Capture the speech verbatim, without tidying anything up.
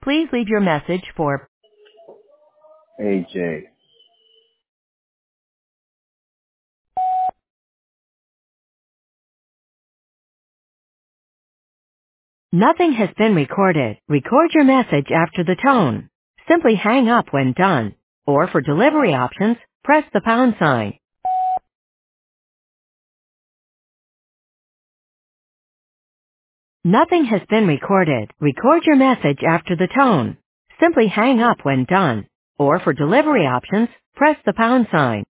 Please leave your message for A J. Nothing has been recorded. Record your message after the tone. Simply hang up when done. Or for delivery options, press the pound sign. Nothing has been recorded. Record your message after the tone. Simply hang up when done. Or for delivery options, press the pound sign.